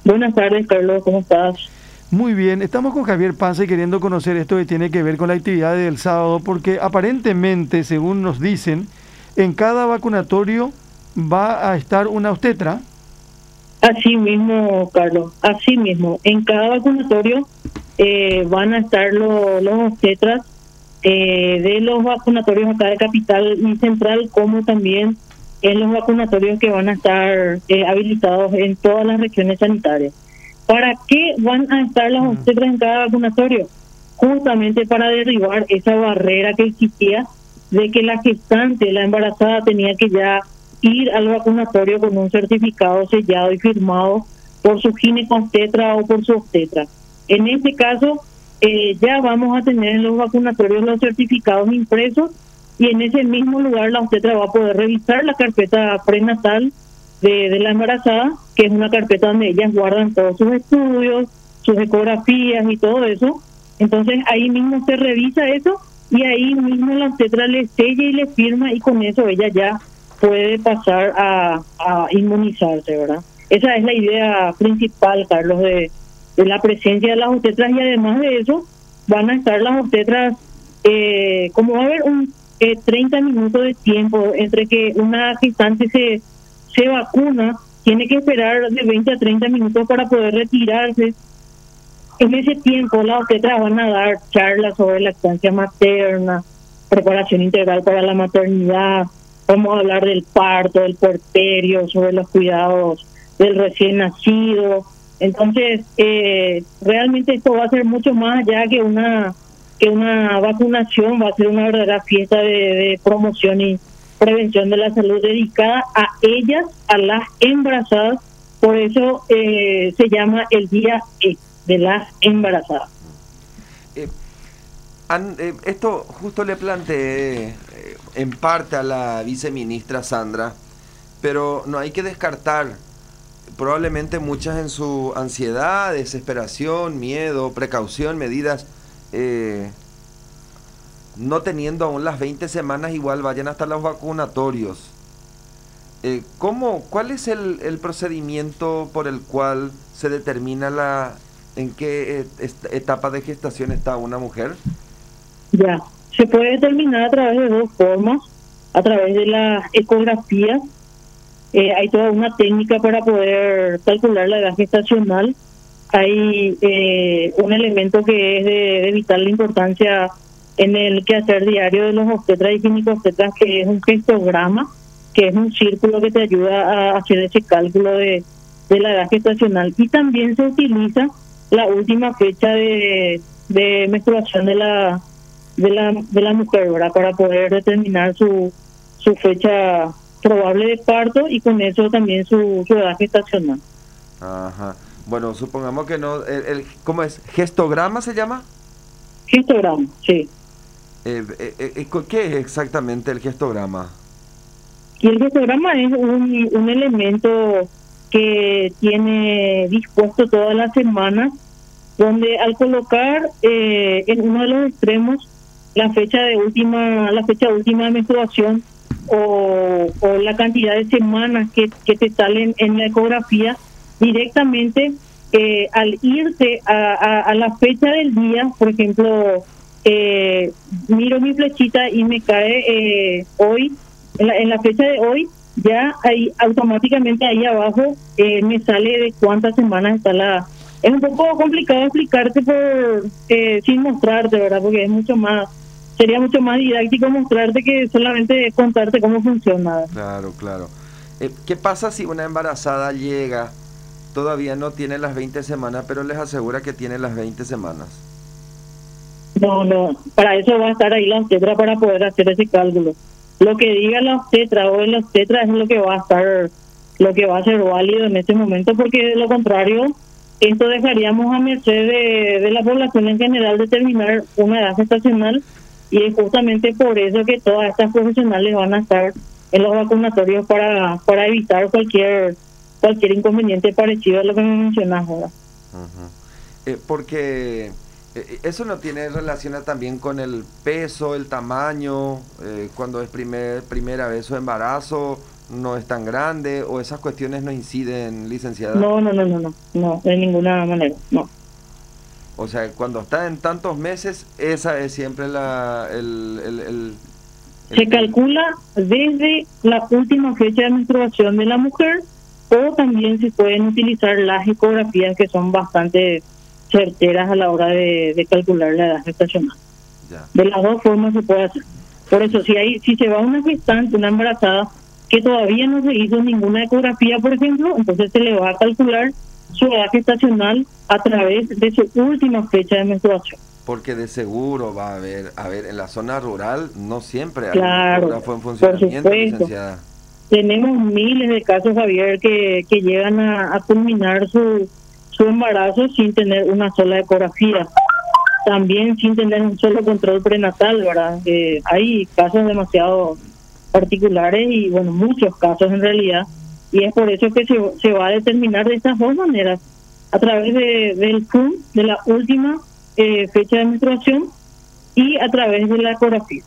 Buenas tardes, Carlos, ¿cómo estás? Muy bien, estamos con Javier Panza y queriendo conocer esto que tiene que ver con la actividad del sábado, porque aparentemente, según nos dicen, en cada vacunatorio va a estar una obstetra. Así mismo, Carlos, así mismo. En cada vacunatorio van a estar los obstetras de los vacunatorios acá de Capital y Central, como también en los vacunatorios que van a estar habilitados en todas las regiones sanitarias. ¿Para qué van a estar las obstetras en cada vacunatorio? Justamente para derribar esa barrera que existía de que la gestante, la embarazada, tenía que ya ir al vacunatorio con un certificado sellado y firmado por su ginecobstetra o por su obstetra. En este caso, ya vamos a tener en los vacunatorios los certificados impresos y en ese mismo lugar la obstetra va a poder revisar la carpeta prenatal de la embarazada, que es una carpeta donde ellas guardan todos sus estudios, sus ecografías y todo eso. Entonces ahí mismo se revisa eso y ahí mismo la obstetra le sella y le firma y con eso ella ya puede pasar a inmunizarse, ¿verdad? Esa es la idea principal, Carlos, de la presencia de las obstetras y además de eso van a estar las obstetras, como va a haber un 30 minutos de tiempo entre que una gestante se vacuna, tiene que esperar de 20 a 30 minutos para poder retirarse. En ese tiempo las obstetras van a dar charlas sobre lactancia materna, preparación integral para la maternidad, vamos a hablar del parto, del puerperio, sobre los cuidados del recién nacido. Entonces, realmente esto va a ser mucho más allá que una vacunación, va a ser una verdadera fiesta de promoción y prevención de la salud dedicada a ellas, a las embarazadas. Por eso se llama el Día de las Embarazadas. Esto justo le planteé en parte a la viceministra Sandra, pero no hay que descartar, probablemente muchas en su ansiedad, desesperación, miedo, precaución, medidas, no teniendo aún las 20 semanas, igual vayan hasta los vacunatorios. ¿Cuál es el procedimiento por el cual se determina en qué etapa de gestación está una mujer? Ya, se puede determinar a través de dos formas, a través de las ecografías. Hay toda una técnica para poder calcular la edad gestacional. Hay un elemento que es de vital importancia en el quehacer diario de los obstetras y ginecobstetras, que es un gestograma, que es un círculo que te ayuda a hacer ese cálculo de la edad gestacional. Y también se utiliza la última fecha de menstruación de la mujer, ¿verdad? Para poder determinar su fecha probable de parto y con eso también su edad gestacional. Ajá. Bueno, supongamos que no. ¿Cómo es? ¿Gestograma se llama? Gestograma, sí. ¿Qué es exactamente el gestograma? Y el gestograma es un elemento que tiene dispuesto todas las semanas, donde al colocar en uno de los extremos la fecha última de menstruación o la cantidad de semanas que te salen en la ecografía, directamente al irte a la fecha del día, por ejemplo, miro mi flechita y me cae hoy, en la fecha de hoy, ya ahí automáticamente ahí abajo me sale de cuántas semanas está la... Es un poco complicado explicarte sin mostrarte, ¿verdad? Porque sería mucho más didáctico mostrarte que solamente contarte cómo funciona. Claro, claro. ¿Qué pasa si una embarazada llega, todavía no tiene las 20 semanas, pero les asegura que tiene las 20 semanas? No, para eso va a estar ahí la obstetra para poder hacer ese cálculo. Lo que diga la obstetra o el obstetra es lo que va a ser válido en este momento, porque de lo contrario, esto dejaríamos a merced de la población en general determinar una edad gestacional, y es justamente por eso que todas estas profesionales van a estar en los vacunatorios para evitar cualquier inconveniente parecido a lo que me mencionas ahora. Porque eso no tiene relación también con el peso, el tamaño, cuando es primera vez su embarazo, no es tan grande o esas cuestiones no inciden, licenciada? No, de ninguna manera, no. O sea, cuando está en tantos meses, esa es siempre Se calcula desde la última fecha de menstruación de la mujer, o también se pueden utilizar las ecografías, que son bastante certeras a la hora de calcular la edad gestacional. Ya. De las dos formas se puede hacer. Por eso, si se va una gestante, una embarazada, que todavía no se hizo ninguna ecografía, por ejemplo, entonces se le va a calcular su edad gestacional a través de su última fecha de menstruación. Porque de seguro va a haber, en la zona rural no siempre hay Claro, un ecógrafo en funcionamiento, por supuesto. licenciada. Tenemos miles de casos, Javier, que llegan a culminar su embarazo sin tener una sola ecografía, también sin tener un solo control prenatal, ¿verdad? Hay casos demasiado particulares y, bueno, muchos casos en realidad, y es por eso que se va a determinar de estas dos maneras, a través del PUM, de la última fecha de menstruación, y a través de la ecografía.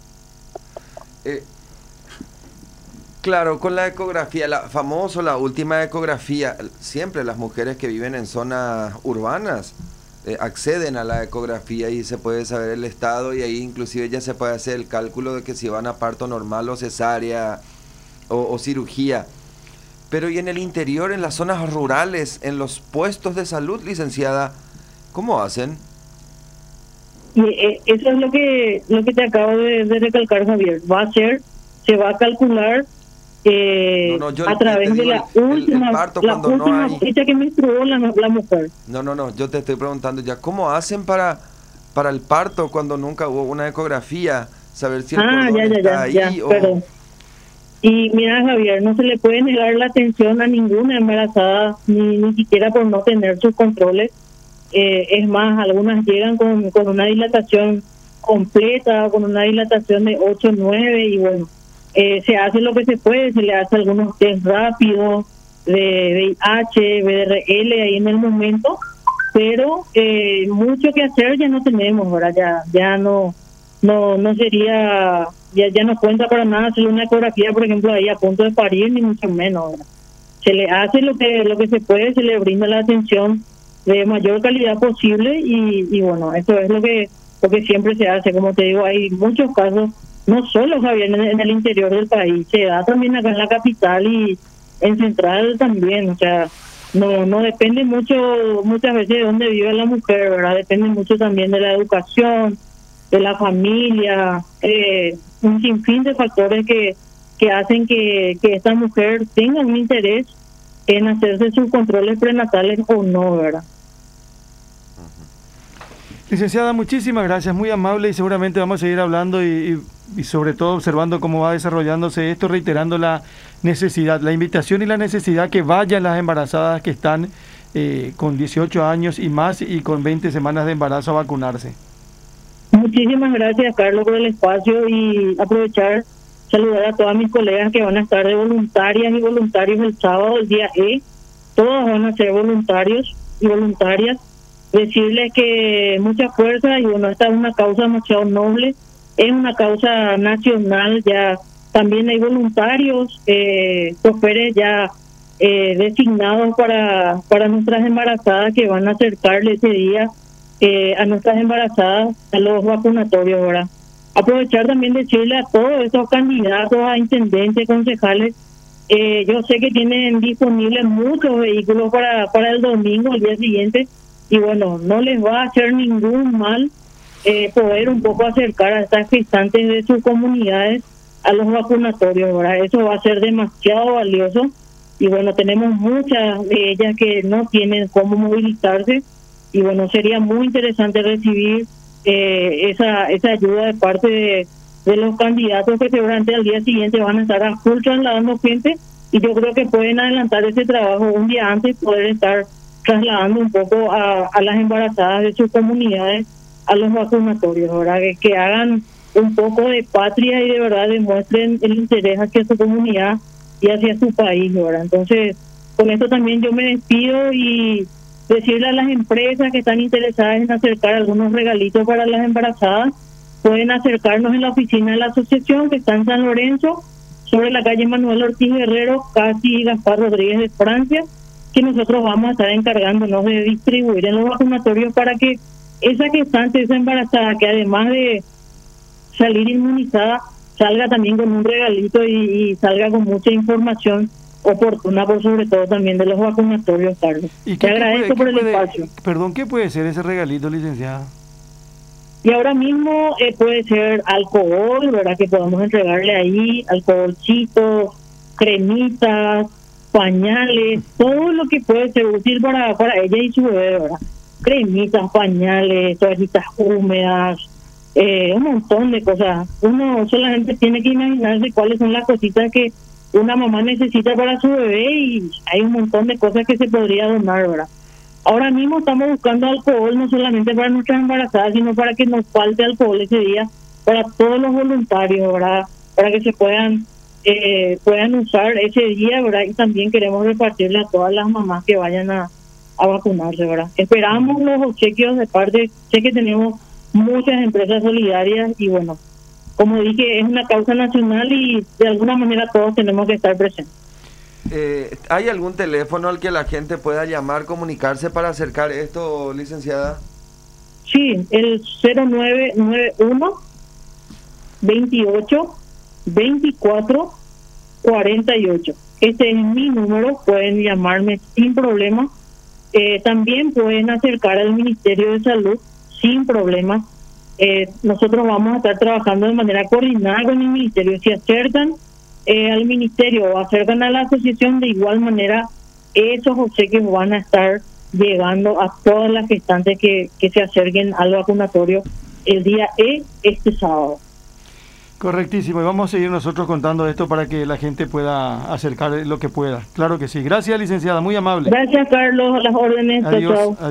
Claro, con la ecografía, la última ecografía, siempre las mujeres que viven en zonas urbanas acceden a la ecografía y se puede saber el estado, y ahí inclusive ya se puede hacer el cálculo de que si van a parto normal o cesárea o cirugía. Pero y en el interior, en las zonas rurales, en los puestos de salud, licenciada, ¿cómo hacen? Y eso es lo que te acabo de recalcar, Javier. Se va a calcular a través de la última fecha que menstruó la mujer. No, yo te estoy preguntando ya, ¿cómo hacen para el parto cuando nunca hubo una ecografía? Saber si el cordón está ahí o... Perdón. Y mira, Javier, no se le puede negar la atención a ninguna embarazada, ni siquiera por no tener sus controles. Es más, algunas llegan con una dilatación completa, con una dilatación de 8, 9, y bueno, se hace lo que se puede, se le hace algunos test rápidos de VIH, VRL ahí en el momento, pero mucho que hacer ya no tenemos, ahora ya no sería, ya no cuenta para nada hacer una ecografía, por ejemplo, ahí a punto de parir, ni mucho menos, ¿verdad? Se le hace lo que se puede, se le brinda la atención de mayor calidad posible, y bueno, eso es lo que siempre se hace. Como te digo, hay muchos casos, no solo, Javier, en el interior del país, se da también acá en la capital y en Central también. O sea, no depende muchas veces de dónde vive la mujer, ¿verdad? Depende mucho también de la educación, de la familia, un sinfín de factores que hacen que esta mujer tenga un interés en hacerse sus controles prenatales o no, ¿verdad? Licenciada, muchísimas gracias, muy amable, y seguramente vamos a seguir hablando y sobre todo observando cómo va desarrollándose esto, reiterando la necesidad, la invitación y la necesidad que vayan las embarazadas que están con 18 años y más y con 20 semanas de embarazo a vacunarse. Muchísimas gracias, Carlos, por el espacio, y aprovechar, saludar a todas mis colegas que van a estar de voluntarias y voluntarios el sábado, el día todos van a ser voluntarios y voluntarias. Decirles que mucha fuerza, y bueno, esta es una causa demasiado noble, es una causa nacional. Ya también hay voluntarios, choferes ya designados para nuestras embarazadas, que van a acercarle ese día a nuestras embarazadas a los vacunatorios, ¿verdad? Aprovechar también decirle a todos estos candidatos a intendentes, concejales, yo sé que tienen disponibles muchos vehículos para el domingo, el día siguiente, y bueno, no les va a hacer ningún mal poder un poco acercar a estas gestantes de sus comunidades a los vacunatorios, ¿verdad? Eso va a ser demasiado valioso, y bueno, tenemos muchas de ellas que no tienen cómo movilizarse, y bueno, sería muy interesante recibir esa ayuda de parte de los candidatos, que seguramente al día siguiente van a estar a full trasladando gente, y yo creo que pueden adelantar ese trabajo un día antes, poder estar trasladando un poco a las embarazadas de sus comunidades a los vacunatorios, ¿verdad? Que hagan un poco de patria y de verdad demuestren el interés hacia su comunidad y hacia su país, ¿verdad? Entonces, con esto también yo me despido, y decirle a las empresas que están interesadas en acercar algunos regalitos para las embarazadas, pueden acercarnos en la oficina de la asociación, que está en San Lorenzo, sobre la calle Manuel Ortiz Guerrero, casi Gaspar Rodríguez de Francia, que nosotros vamos a estar encargándonos de distribuir en los vacunatorios para que esa gestante, esa embarazada, que además de salir inmunizada, salga también con un regalito y salga con mucha información oportuna, por sobre todo también de los vacunatorios, Carlos. ¿Y te agradezco por el espacio. Perdón, ¿qué puede ser ese regalito, licenciada? Y ahora mismo puede ser alcohol, ¿verdad? Que podamos entregarle ahí, alcoholcitos, cremitas, pañales, todo lo que puede ser útil para ella y su bebé, ¿verdad? Cremitas, pañales, toallitas húmedas, un montón de cosas. Uno solamente tiene que imaginarse cuáles son las cositas que una mamá necesita para su bebé y hay un montón de cosas que se podría donar, ¿verdad? Ahora mismo estamos buscando alcohol no solamente para nuestras embarazadas, sino para que nos falte alcohol ese día para todos los voluntarios, ¿verdad? Para que se puedan usar ese día, ¿verdad? Y también queremos repartirle a todas las mamás que vayan a vacunarse, ¿verdad? Esperamos los obsequios de parte, sé que tenemos muchas empresas solidarias y bueno, como dije, es una causa nacional y de alguna manera todos tenemos que estar presentes. ¿Hay algún teléfono al que la gente pueda llamar, comunicarse para acercar esto, licenciada? Sí, el 0991 28 24 48. Este es mi número, pueden llamarme sin problema. También pueden acercar al Ministerio de Salud sin problema. Nosotros vamos a estar trabajando de manera coordinada con el Ministerio. Si acercan al Ministerio o acercan a la asociación, de igual manera esos obsequios van a estar llegando a todas las gestantes que se acerquen al vacunatorio el día este sábado. Correctísimo, y vamos a seguir nosotros contando esto para que la gente pueda acercar lo que pueda. Claro que sí. Gracias, licenciada, muy amable. Gracias, Carlos, a las órdenes. Adiós. Chao, chao.